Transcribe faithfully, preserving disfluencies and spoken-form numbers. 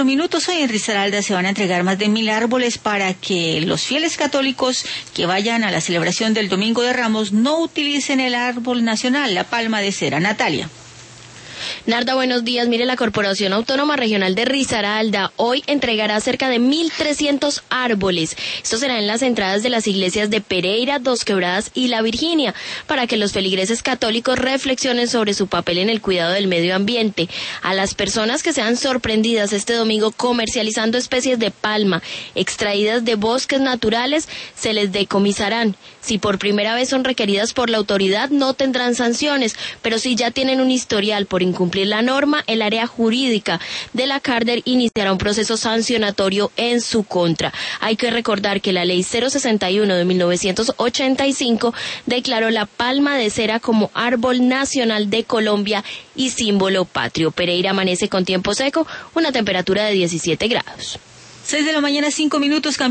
cuatro minutos. Hoy en Risaralda se van a entregar más de mil árboles para que los fieles católicos que vayan a la celebración del Domingo de Ramos no utilicen el árbol nacional, la palma de cera. Natalia. Narda, buenos días. Mire, la Corporación Autónoma Regional de Risaralda hoy entregará cerca de mil trescientos árboles. Esto será en las entradas de las iglesias de Pereira, Dos Quebradas y La Virginia, para que los feligreses católicos reflexionen sobre su papel en el cuidado del medio ambiente. A las personas que sean sorprendidas este domingo comercializando especies de palma extraídas de bosques naturales, se les decomisarán. Si por primera vez son requeridas por la autoridad, no tendrán sanciones, pero si ya tienen un historial por incumplir la norma, el área jurídica de la Carder iniciará un proceso sancionatorio en su contra. Hay que recordar que la ley cero sesenta y uno de mil novecientos ochenta y cinco declaró la palma de cera como árbol nacional de Colombia y símbolo patrio. Pereira amanece con tiempo seco, una temperatura de diecisiete grados. Seis de la mañana, cinco minutos.